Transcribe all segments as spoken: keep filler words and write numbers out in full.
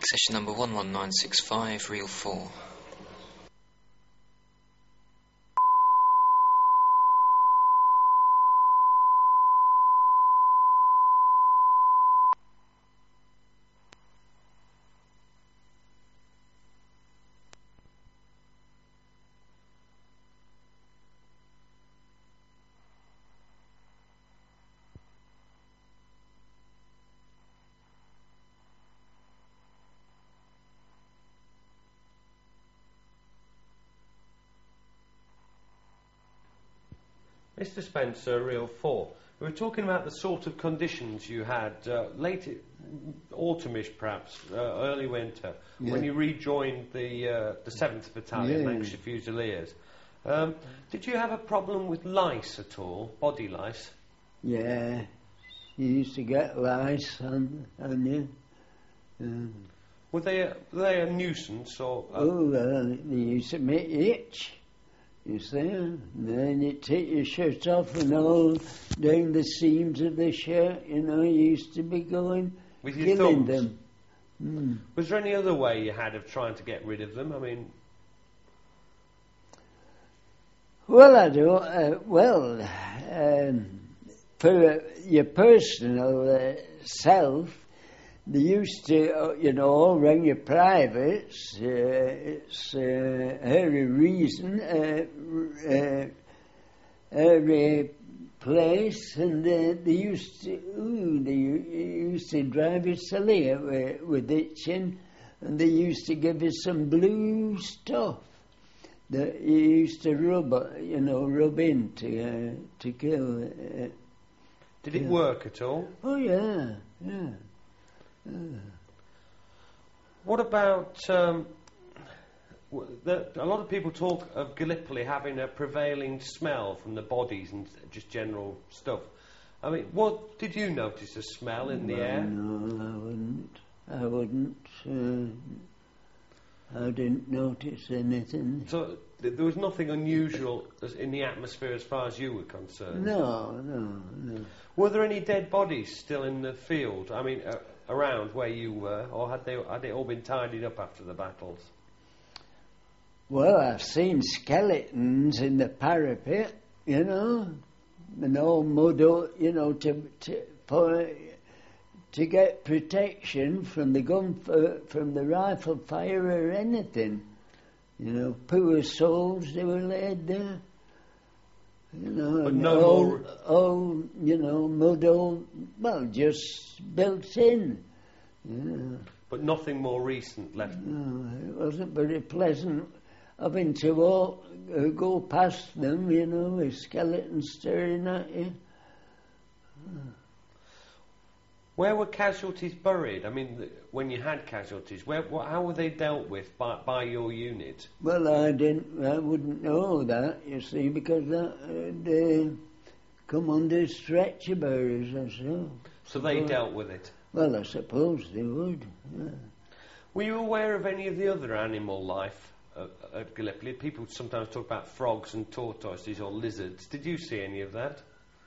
Session number one one nine six five, reel four. Mister Spencer, reel four. We were talking about the sort of conditions you had uh, late autumnish, perhaps uh, early winter, yeah. when you rejoined the uh, the seventh Battalion, yeah. Lancashire Fusiliers. Um, did you have a problem with lice at all, body lice? Yeah, you used to get lice on, on you. Um, were they a, were they a nuisance or? Uh, oh, uh, they used to make you itch. You see, and then you take your shirt off and all down the seams of the shirt, you know, you used to be going, with your killing thumbs? them. Mm. Was there any other way you had of trying to get rid of them? I mean... Well, I don't, uh, well, um, for uh, your personal uh, self, they used to, uh, you know, when your privates, uh, it's uh, every reason, uh, uh, every place, and uh, they used to, ooh, they used to drive you silly with, with itching, and they used to give you some blue stuff that you used to rub, you know, rub in to, uh, to kill. Uh, Did it yeah. work at all? Oh, yeah, yeah. Uh. What about um, the, a lot of people talk of Gallipoli having a prevailing smell from the bodies and just general stuff. I mean, what did you notice a smell in well, the air? No, I wouldn't. I wouldn't. Uh, I didn't notice anything. So th- there was nothing unusual as in the atmosphere as far as you were concerned? No, no, no. Were there any dead bodies still in the field? I mean, uh, around where you were, or had they had they all been tidied up after the battles? Well, I've seen skeletons in the parapet, you know, and all mud, you know, to to for, to get protection from the gun from the rifle fire or anything. You know, poor souls, they were laid there. You know, but and no all, more... all, you know, mud all, well, just built in. Yeah. But nothing more recent left? No, it wasn't very pleasant having to walk, uh, go past them, you know, with skeletons staring at you. Where were casualties buried? I mean, the, when you had casualties, where, what, how were they dealt with by, by your unit? Well, I didn't, I wouldn't know that, you see, because that, uh, they come under stretcher bearers and so. So they but, dealt with it? Well, I suppose they would, yeah. Were you aware of any of the other animal life uh, at Gallipoli? People sometimes talk about frogs and tortoises or lizards. Did you see any of that?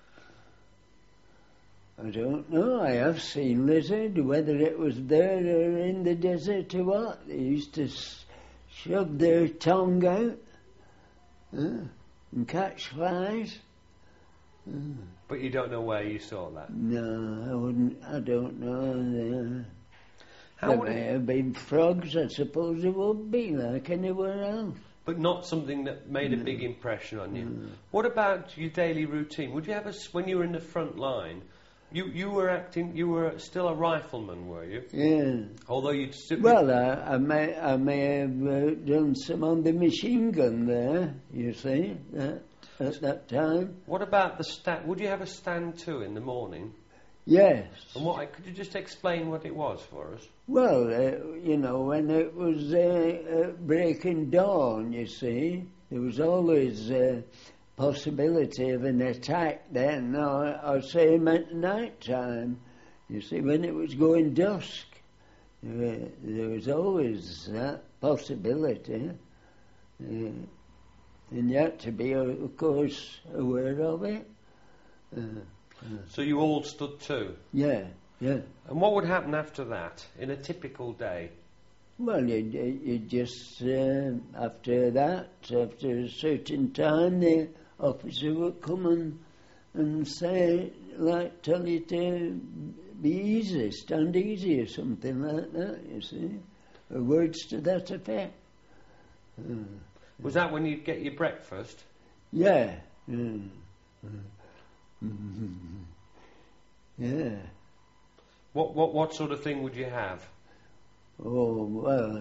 I don't know. I have seen lizard, whether it was there or in the desert or what. They used to s- shove their tongue out uh, and catch flies. Uh. But you don't know where you saw that? No, I wouldn't. I don't know. Uh, How there would may it... have been frogs. I suppose it would be like anywhere else. But not something that made no. a big impression on you. No. What about your daily routine? Would you have a when you were in the front line? You you were acting. You were still a rifleman, were you? Yeah. Although you'd. St- well, I, I may I may have uh, done some on the machine gun there. You see, that, at that time. What about the stand? Would you have a stand too in the morning? Yes. And what? Could you just explain what it was for us? Well, uh, you know, when it was uh, uh, breaking dawn, you see, there was always. Uh, possibility of an attack then, or, or say at night time. You see, when it was going dusk, uh, there was always that possibility. Uh, and you had to be, of course, aware of it. Uh, uh. So you all stood too? Yeah, yeah. And what would happen after that, in a typical day? Well, you, you just, uh, after that, after a certain time, the officer would come and, and say, like, tell you to be easy, stand easy, or something like that, you see. Or words to that effect. Uh, Was that when you'd get your breakfast? yeah. Mm. Mm. Yeah. What, what, what sort of thing would you have? Oh, well,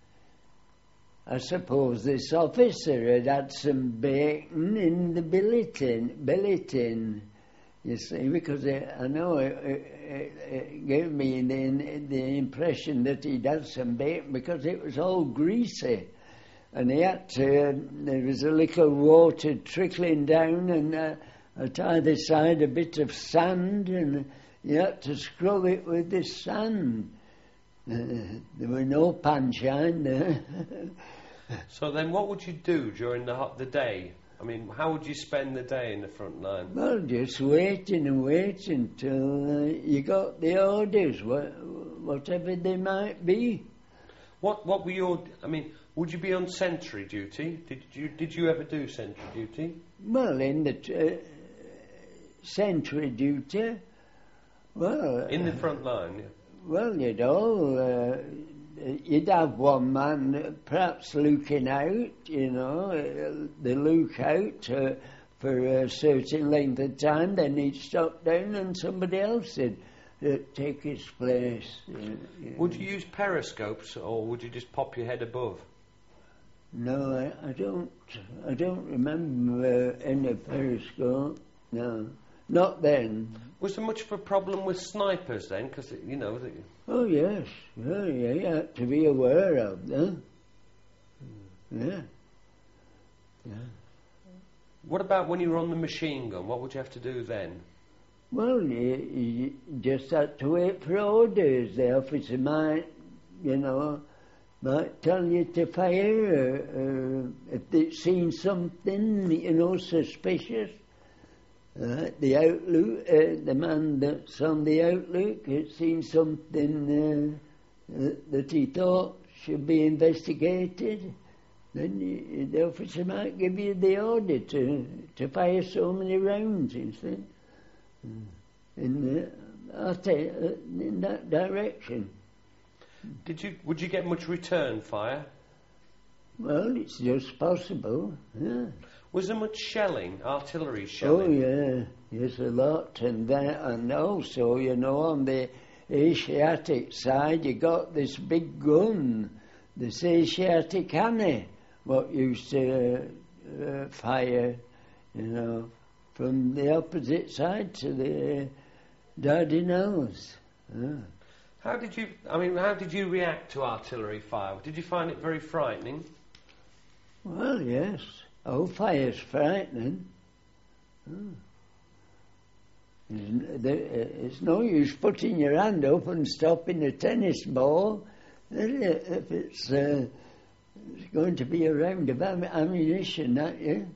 I suppose this officer had had some bacon in the billet-tin, billet-tin, you see, because it, I know it, it, it gave me the, the impression that he'd had some bacon because it was all greasy. And he had to, there was a little water trickling down, and uh, at either side a bit of sand, and you had to scrub it with this sand. Uh, there were no panshine there. So then what would you do during the, hot, the day? I mean, how would you spend the day in the front line? Well, just waiting and waiting till uh, you got the orders, wh- whatever they might be. What what were your... I mean, would you be on sentry duty? Did you did you ever do sentry duty? Well, in the t- uh, sentry duty, well... In the uh, front line, yeah. Well, you'd all... Uh, you'd have one man perhaps looking out, you know, uh, the lookout uh, for a certain length of time, then he'd stop down and somebody else would uh, take his place. Uh, you Would know. you use periscopes, or would you just pop your head above? No, I, I don't. I don't remember uh, any periscope. No, not then. Was there much of a problem with snipers then? Because, you know... The, Oh yes, yeah, yeah, you had to be aware of them. Yeah, yeah. what about when you were on the machine gun? What would you have to do then? Well, you, you just had to wait for orders. The officer might, you know, might tell you to fire uh, if they'd seen something, you know, suspicious. Uh, the outlook, uh, the man that's on the outlook had seen something uh, uh, that he thought should be investigated. Then you, the officer might give you the order to to fire so many rounds, you see, in uh, uh, in that direction. Did you? Would you get much return fire? Well, it's just possible. Yeah. Was there much shelling, artillery Oh shelling? yeah, yes, a lot, and then and also, you know, on the Asiatic side, you got this big gun, this Asiatic Annie, what used to uh, uh, fire, you know, from the opposite side to the uh, Dardanelles. Yeah. How did you? I mean, how did you react to artillery fire? Did you find it very frightening? Well, yes. Oh, fire's frightening. Oh. It's, there, it's no use putting your hand up and stopping a tennis ball if it's, uh, it's going to be a round of am- ammunition at you.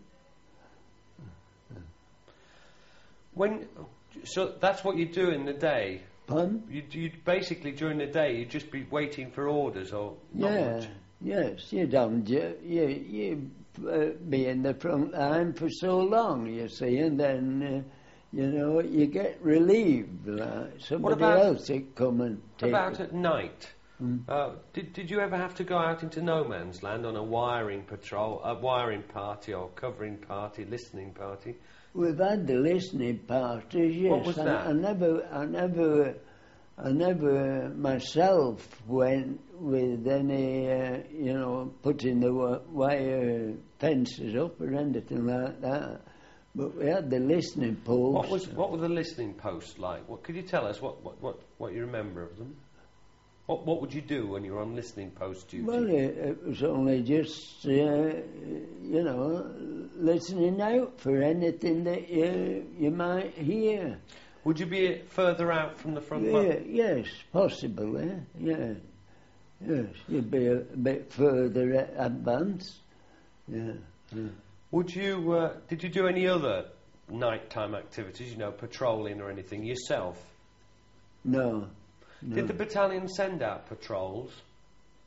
When, so that's what you do in the day. Pardon? You you basically during the day you'd just be waiting for orders or not Yeah, much. yes. You don't. You you, you uh, be in the front line for so long, you see, and then uh, you know you get relieved. Like somebody about- else would come and take About it. at night. Mm. Uh, did did you ever have to go out into no man's land on a wiring patrol, a wiring party or covering party, listening party? We've had the listening parties, yes. What was I, that? I never, I never, I never myself went with any, uh, you know, putting the wi- wire fences up or anything like that. But we had the listening posts. What was what were the listening posts like? What could you tell us? What what what, what you remember of them? What what would you do when you were on listening post duty? Well, it, it was only just, uh, you know, listening out for anything that you you might hear. Would you be further out from the front Yeah, line? yes, possibly. Yeah, yes, you'd be a, a bit further a- advanced. Yeah. yeah. Would you? Uh, did you do any other nighttime activities? You know, patrolling or anything yourself? No. no. Did the battalion send out patrols?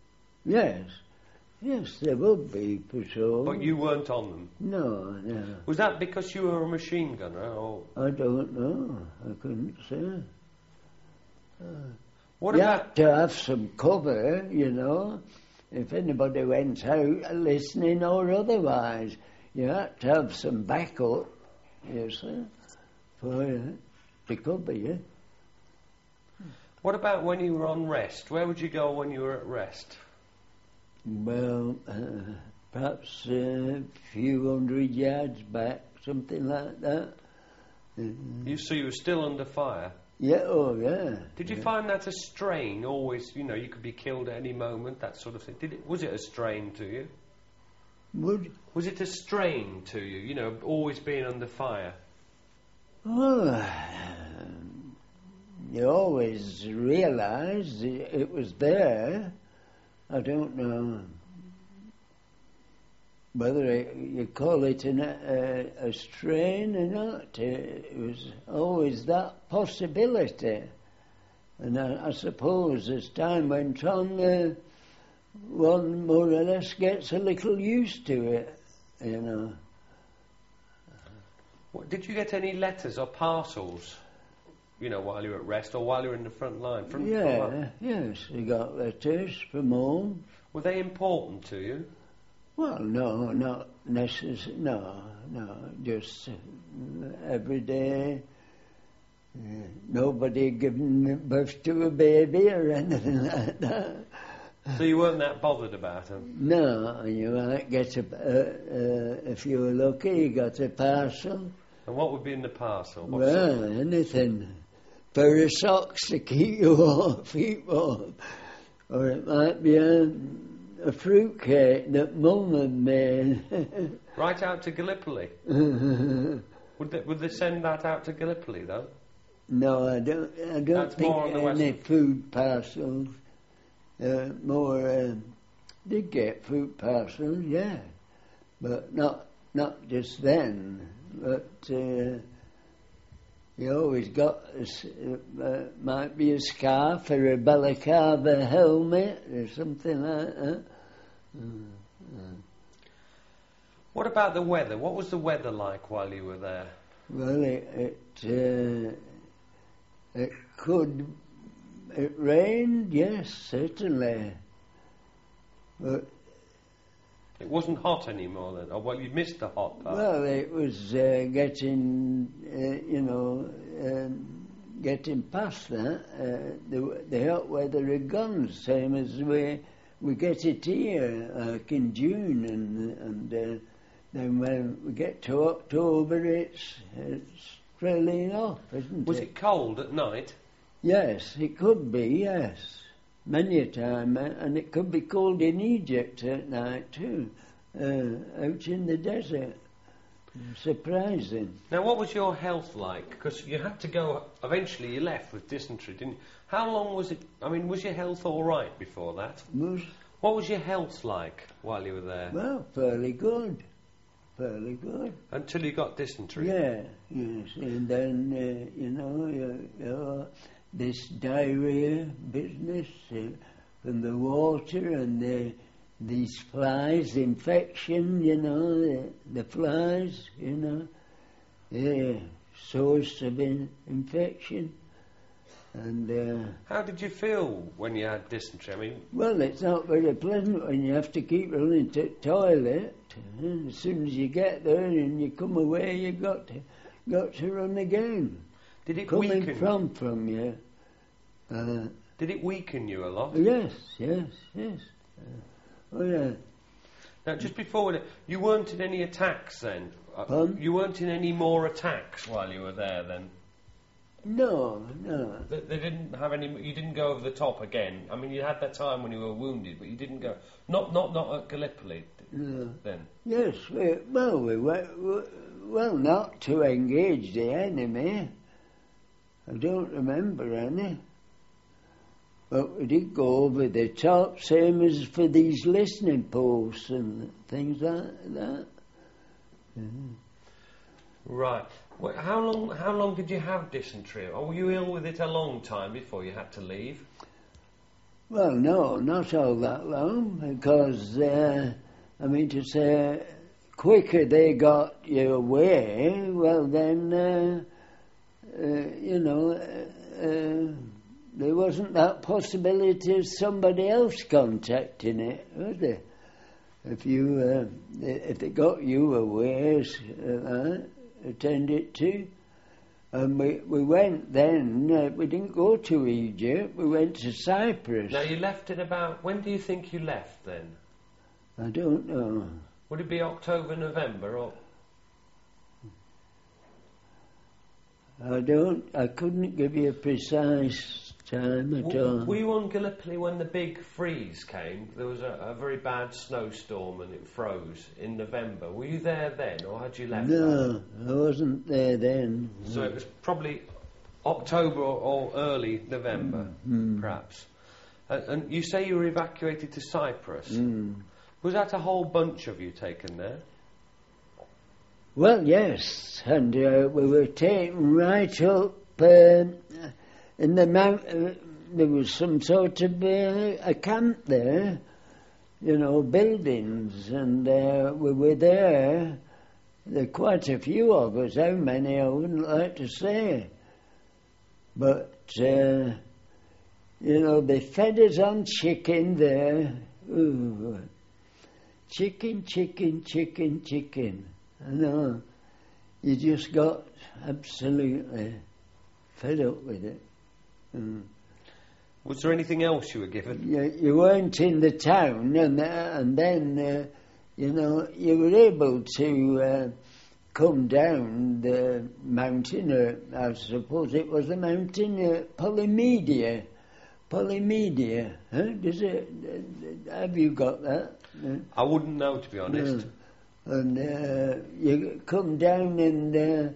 Yes. Yes, there would be patrols. But you weren't on them? No, no. Was that because you were a machine gunner, or...? I don't know. I couldn't say. Uh, what you about... had to have some cover, you know. If anybody went out listening or otherwise, you had to have some backup, you see, for uh, to cover you. What about when you were on rest? Where would you go when you were at rest? Well, uh, perhaps uh, a few hundred yards back, something like that. Uh, you so you were still under fire? Yeah, oh yeah. Did you yeah. find that a strain? Always, you know, you could be killed at any moment, that sort of thing. Did it? Was it a strain to you? Would Was it a strain to you? You know, always being under fire. Oh, you always realised it, it was there. I don't know whether it, you call it an, a, a strain or not. It was always that possibility. And I, I suppose as time went on, uh, one more or less gets a little used to it, you know. What, did you get any letters or parcels, you know, while you were at rest or while you were in the front line? From, yeah, from yes, we got letters from home. Were they important to you? Well, no, not necessarily. No, no, just uh, every day. Uh, nobody giving birth to a baby or anything like that. So you weren't that bothered about them? No, you might get a, uh, uh, if you were lucky, you got a parcel. And what would be in the parcel? What Well, sort of... anything. Pair of socks to keep your warm, feet warm. Or it might be a, a fruit cake that Mum had made. Right out to Gallipoli? would, they, would they send that out to Gallipoli, though? No, I don't, I don't That's think more on the any west. food parcels. Uh, more, um, did get food parcels, yeah. But not not just then. But uh, you always got, a, uh, might be a scarf or a balaclava helmet or something like that. Mm, mm. What about the weather? What was the weather like while you were there? Well, it it, uh, it could, it rained, yes, certainly. But It wasn't hot anymore then? Or, well, you missed the hot part. well, it was uh, getting, uh, you know, um, getting past that. Uh, the, the hot weather had gone, same as we we get it here, like in June, and and uh, then when we get to October, it's it's trailing off, isn't Was it? it cold at night? Yes, it could be. Yes, many a time, uh, and it could be cold in Egypt at night too, uh, out in the desert. Surprising. Now, what was your health like? Because you had to go, eventually you left with dysentery, didn't you? How long was it, I mean, was your health all right before that? Was, What was your health like while you were there? well, fairly good. Fairly good. Until you got dysentery? Yeah, yes. And then, uh, you know, you, you know, this diarrhea business uh, from the water and the, these flies, infection, you know, the, the flies, you know, yeah, source of in, infection. And, uh, How did you feel when you had dysentery? I mean, well, it's not very pleasant when you have to keep running to the toilet. And as soon as you get there and you come away, you've got to, got to run again. did it Coming weaken from from you. Uh, Did it weaken you a lot? yes, yes, yes. Uh, oh, yeah. Now, just before that, you weren't in any attacks then? Uh, Pardon? You weren't in any more attacks while you were there then? No, no. They, they didn't have any. You didn't go over the top again. I mean, you had that time when you were wounded, but you didn't go. Not, not, not at Gallipoli. No. Then. Yes, we, well, we were, we, well, not to engage the enemy. I don't remember any. But we did go over the top, same as for these listening posts and things like that. Mm. Right. Well, how long? How long did you have dysentery? Or were you ill with it a long time before you had to leave? Well, no, not all that long, because, uh, I mean to say, quicker they got you away, well then, uh, uh, you know, uh, uh, there wasn't that possibility of somebody else contacting it, was there? If you, uh, if they got you away, uh, attend it to. And we, we went then, uh, we didn't go to Egypt, we went to Cyprus. Now you left in about, when do you think you left then? I don't know. Would it be October, November, or? I don't, I couldn't give you a precise time at W- all. were you on Gallipoli when the big freeze came? There was a, a very bad snowstorm and it froze in November. Were you there then, or had you left? No, that? I wasn't there then. So it was probably October or, or early November, Mm. perhaps. And, and you say you were evacuated to Cyprus. Mm. Was that a whole bunch of you taken there? Well, yes, and uh, we were taken right up uh, in the mount. Uh, there was some sort of uh, a camp there, you know, buildings, and uh, we were there. There were quite a few of us. How many I wouldn't like to say, but uh, you know, they fed us on chicken there. Ooh. Chicken, chicken, chicken, chicken. I know. You just got absolutely fed up with it. Mm. Was there anything else you were given? You, you weren't in the town, and, uh, and then, uh, you know, you were able to uh, come down the mountain, or I suppose it was the mountain, uh, Polymedia. Polymedia, huh? Does it, uh, have you got that? Uh, I wouldn't know, to be honest. No. And uh, you come down and uh,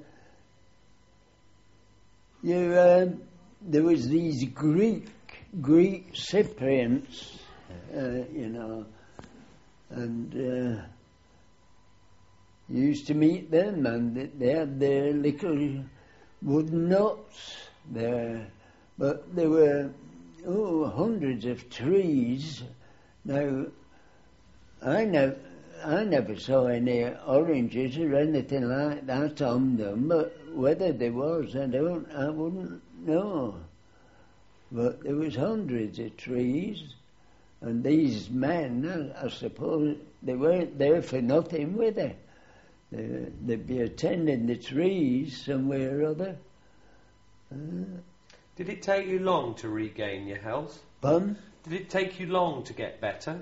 you, uh, there was these Greek, Greek Cyprians, uh, you know, and uh, you used to meet them, and they had their little wooden huts there, but there were, oh, hundreds of trees. Now, I never... I never saw any oranges or anything like that on them, but whether there was, I don't, I wouldn't know. But there was hundreds of trees, and these men, I, I suppose, they weren't there for nothing, were they? they they'd be attending the trees somewhere or other. Uh, Did it take you long to regain your health? Pardon? Did it take you long to get better?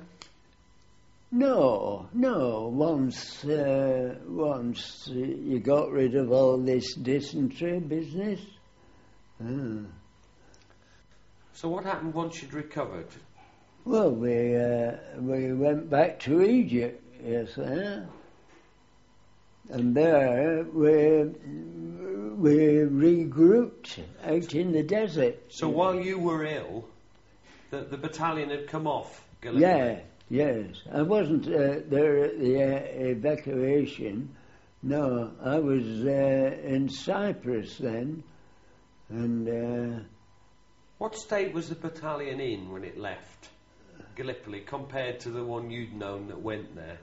No, no. Once, uh, once uh, you got rid of all this dysentery business. Ah. So what happened once you'd recovered? Well, we uh, we went back to Egypt, yes, sir. And there we we regrouped out in the desert. So while you were ill, the, the battalion had come off Gallipoli? Yeah. Yes, I wasn't uh, there at the uh, evacuation. No, I was uh, in Cyprus then, and uh, what state was the battalion in when it left Gallipoli compared to the one you'd known that went there?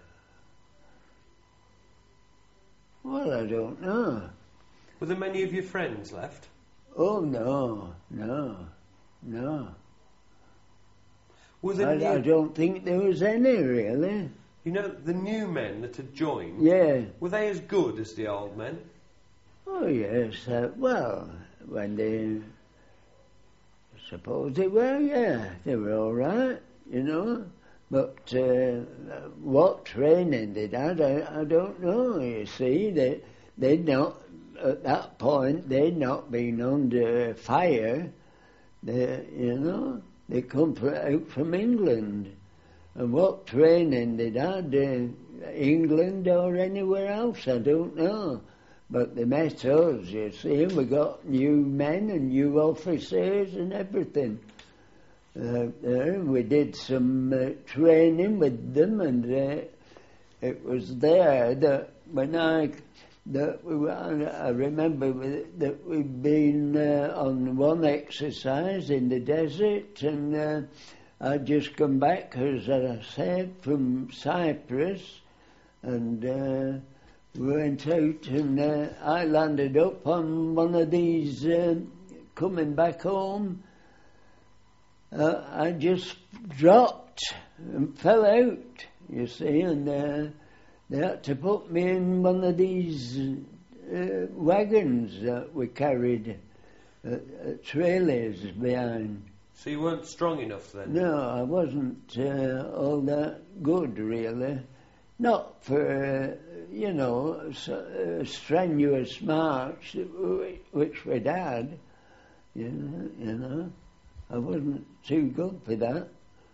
well, I don't know. Were there many of your friends left? Oh no, no, no. Were there I, new, I don't think there was any really. you know, the new men that had joined, Yeah. were they as good as the old men? Oh yes. Uh, well, when they, I suppose they were. Yeah, they were all right. You know. But uh, what training they had, I, I don't know. You see, they they'd not at that point they'd not been under fire. They, you know, they come from, out from England, and what training they'd had, uh, England or anywhere else, I don't know. But they met us, you see, and we got new men and new officers and everything. Uh, there. We did some uh, training with them, and uh, it was there that when I that we were, I remember that we'd been uh, on one exercise in the desert, and uh, I'd just come back, as I said, from Cyprus, and uh, we went out, and uh, I landed up on one of these, uh, coming back home. Uh, I just dropped and fell out, you see, and uh, they had to put me in one of these uh, wagons that we carried, uh, uh, trailers behind. So you weren't strong enough then? No, I wasn't uh, all that good, really. Not for, uh, you know, a strenuous march which we'd had, you know, you know. I wasn't too good for that.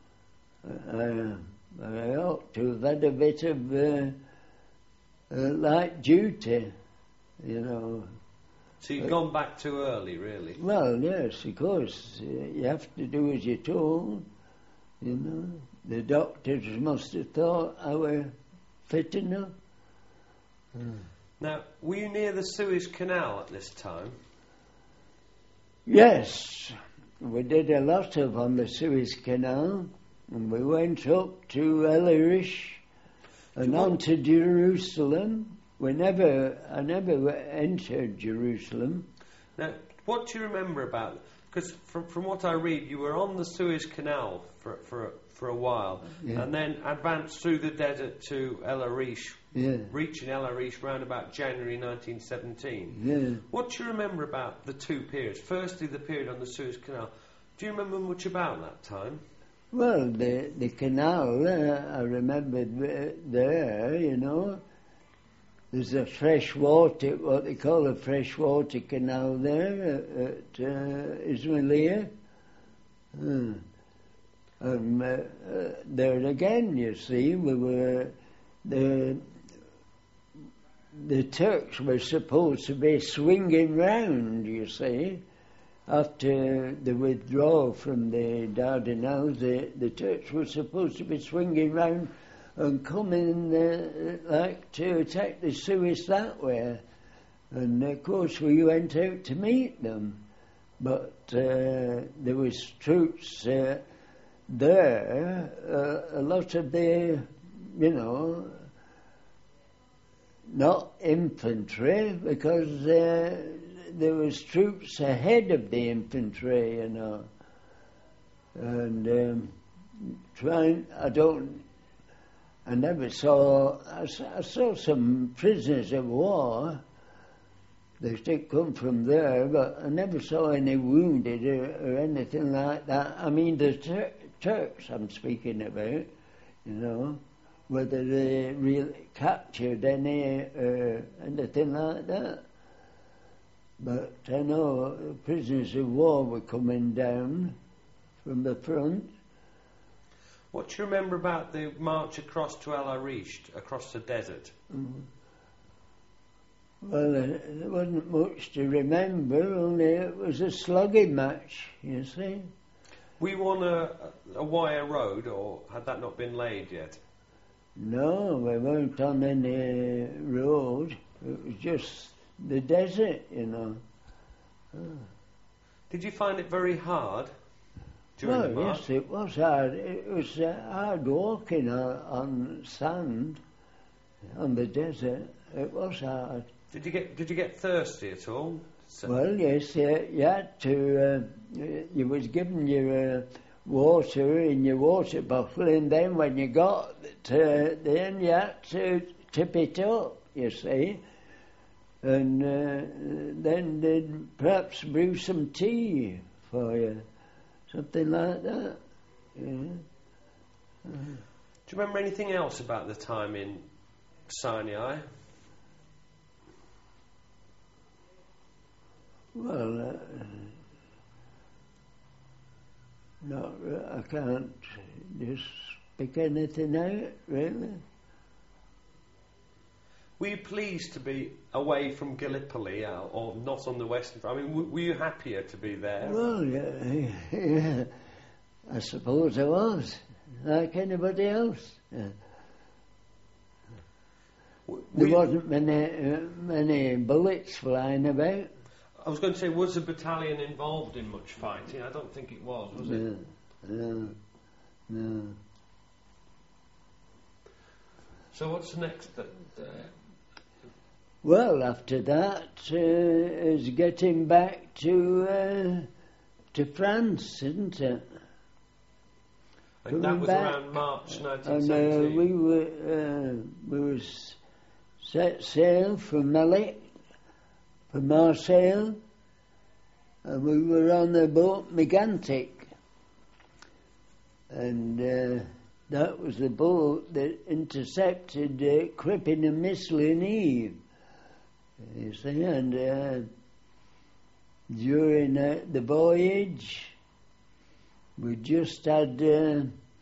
I, I ought to have had a bit of uh, uh, light duty, you know. So you've gone back too early, really? Well, yes, of course. Uh, you have to do as you're told, you know. The doctors must have thought I were fit enough. Mm. Now, were you near the Suez Canal at this time? Yes, we did a lot of on the Suez Canal, and we went up to El Arish and on to Jerusalem. We never, I never entered Jerusalem. Now, what do you remember about? Because from from what I read, you were on the Suez Canal for for for a while, Yeah. and then advanced through the desert to El Arish, Yeah. reaching El Arish round about January nineteen seventeen. Yeah. What do you remember about the two periods? Firstly, the period on the Suez Canal. Do you remember much about that time? Well, the the canal, uh, I remember th- there, you know. There's a freshwater, what they call a freshwater canal there uh, at uh, Ismailia. Hmm. Um, uh, uh, there again, you see, we were the the Turks were supposed to be swinging round, you see, after the withdrawal from the Dardanelles. The, the Turks were supposed to be swinging round and coming uh, like to attack the Suez that way, and of course we went out to meet them, but uh, there was troops. Uh, There, uh, a lot of the, you know, not infantry, because uh, there was troops ahead of the infantry, you know, and um, trying. I don't. I never saw. I, I saw some prisoners of war. They did come from there, but I never saw any wounded or, or anything like that. I mean, the Tur- Turks I'm speaking about, you know, whether they really captured any or uh, anything like that. But I know prisoners of war were coming down from the front. What do you remember about the march across to El Arish, across the desert? Mm. Well, uh, there wasn't much to remember, only it was a slugging match, you see. Were you on a, a wire road, or had that not been laid yet? No, we weren't on any road. It was just the desert, you know. Oh. Did you find it very hard during Well, the march? yes, it was hard. It was uh, hard walking on, on sand, on the desert. It was hard. Did you get Did you get thirsty at all? So Well, yes, uh, you had to. Uh, you was given your uh, water in your water bottle, and then when you got to, then you had to tip it up. You see, and uh, then they'd perhaps brew some tea for you, something like that. Yeah. Uh, do you remember anything else about the time in Sinai? Well, uh, no, I can't just pick anything out, really. Were you pleased to be away from Gallipoli, uh, or not on the Western Front? I mean, w- were you happier to be there? Well, yeah, yeah, I suppose I was, like anybody else. Yeah. W- were There you- wasn't many, uh, many bullets flying about. I was going to say, was the battalion involved in much fighting? I don't think it was, was it? Yeah, yeah. no. So what's the next? Uh, Well, after that uh, is getting back to uh, to France, isn't it? and that Coming was back. around March nineteen And uh, seventeen. we were uh, we was set sail from Melic, from Marseille, and we were on the boat Megantic, and uh, that was the boat that intercepted uh, Crippen and Missley and Eve. You see, and uh, during uh, the voyage, we just had uh,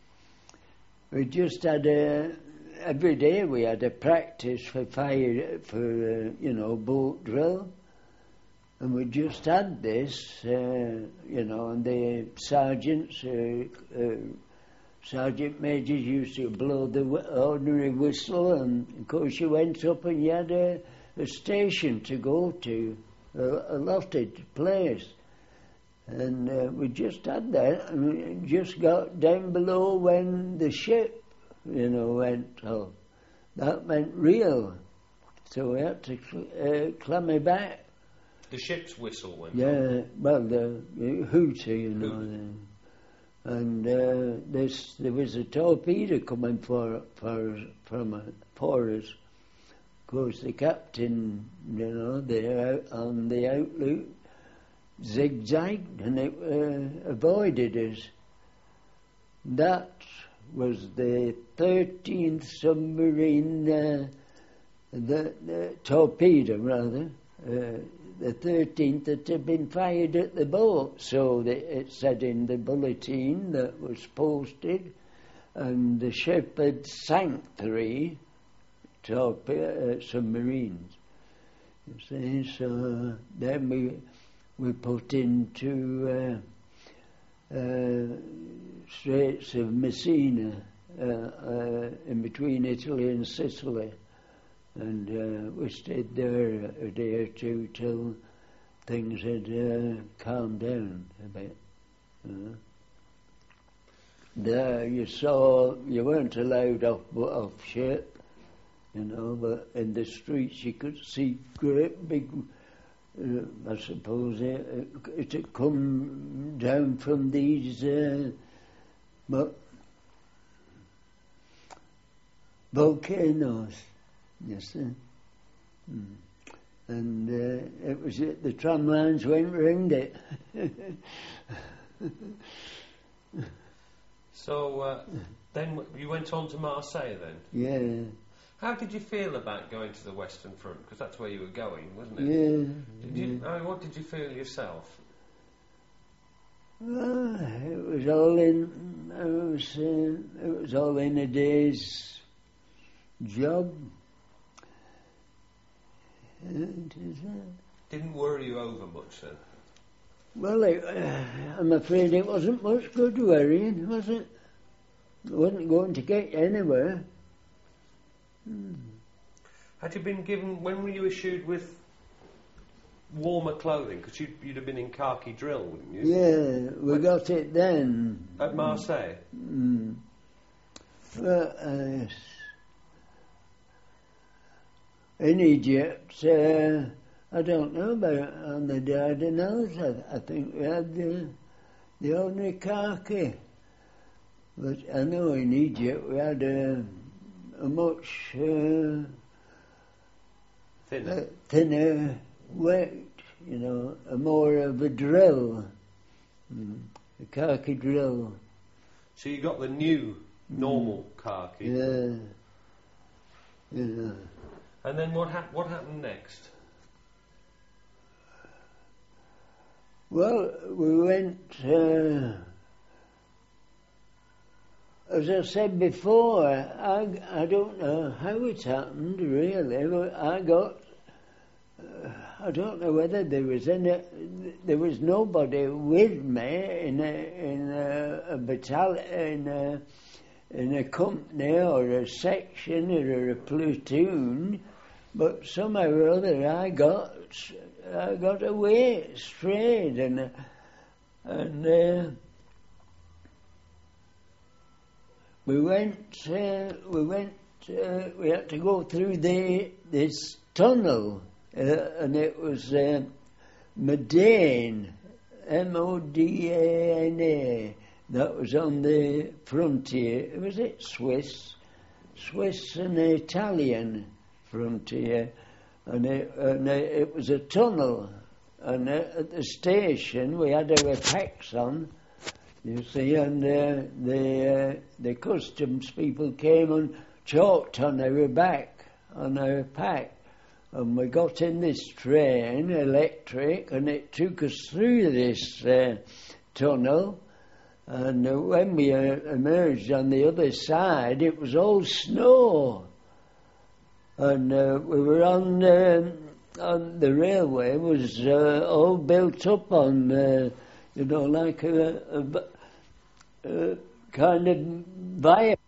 we just had a every day we had a practice for fire for uh, you know boat drill, and we just had this, uh, you know, and the sergeants, uh, uh, sergeant majors used to blow the w- ordinary whistle, and of course you went up and you had a a station to go to, a, a lofted place. And uh, we just had that, and we just got down below when the ship, you know, went off. That meant real. So we had to cl- uh, clamber back. The ship's whistle went. Yeah, well, the uh, hooter, you know. Hoot. The, and uh, this, there was a torpedo coming for, for, from uh, for us. Of course, the captain, you know, they're out on the outlook, zigzagged, and it uh, avoided us. That was the thirteenth submarine, uh, the, the torpedo, rather, uh, the thirteenth that had been fired at the boat. So the, it said in the bulletin that was posted, and the ship had sank three torpedo uh, submarines. You see, so uh, then we we put into uh, uh, Straits of Messina, uh, uh, in between Italy and Sicily, and uh, we stayed there a day or two till things had uh, calmed down a bit. Uh, there you saw you weren't allowed off off ship. You know, but in the streets you could see great big, uh, I suppose, it, it had come down from these uh, but volcanoes, you see. Mm. And uh, it was it, the tram lines went round it. So uh, then you went on to Marseille then? Yeah. How did you feel about going to the Western Front? Because that's where you were going, wasn't it? Yeah. Did you, I mean, what did you feel yourself? Well, it was all in. It was. Uh, it was all in a day's job. And, uh, Didn't worry you over much then? well, it, uh, I'm afraid it wasn't much good worrying, was it? It wasn't going to get you anywhere. Hmm. Had you been given, when were you issued with warmer clothing? Because you'd, you'd have been in khaki drill, wouldn't you? Yeah, we When- got it then. At Marseille? Mm. Well, uh, in Egypt, uh, I don't know about on the Dardanelles. I, I think we had the, the ordinary khaki. But I know in Egypt we had a, a much uh, Thinner? uh, thinner weight, you know, a more of a drill, mm. a khaki drill. So you got the new, normal khaki. Yeah, yeah. And then what, hap- what happened next? Well, we went, uh, as I said before, I, I don't know how it happened really, but I got, uh, I don't know whether there was any, there was nobody with me in a, in a, a battalion, in a, in a company or a section or a platoon, but somehow or other I got, I got away straight, and and uh, we went, uh, we went, uh, we had to go through the this tunnel, uh, and it was uh, Modane, M O D A N A. That was on the frontier. Was it Swiss? Swiss and Italian frontier, and it, and it, it was a tunnel. And uh, at the station, we had our packs on. You see, and uh, the uh, the customs people came and chalked on our back, on our pack, and we got in this train, electric, and it took us through this uh, tunnel. And uh, when we uh, emerged on the other side, it was all snow, and uh, we were on uh, on the railway was uh, all built up on, uh, you know, like a. a Uh, kind of viaduct.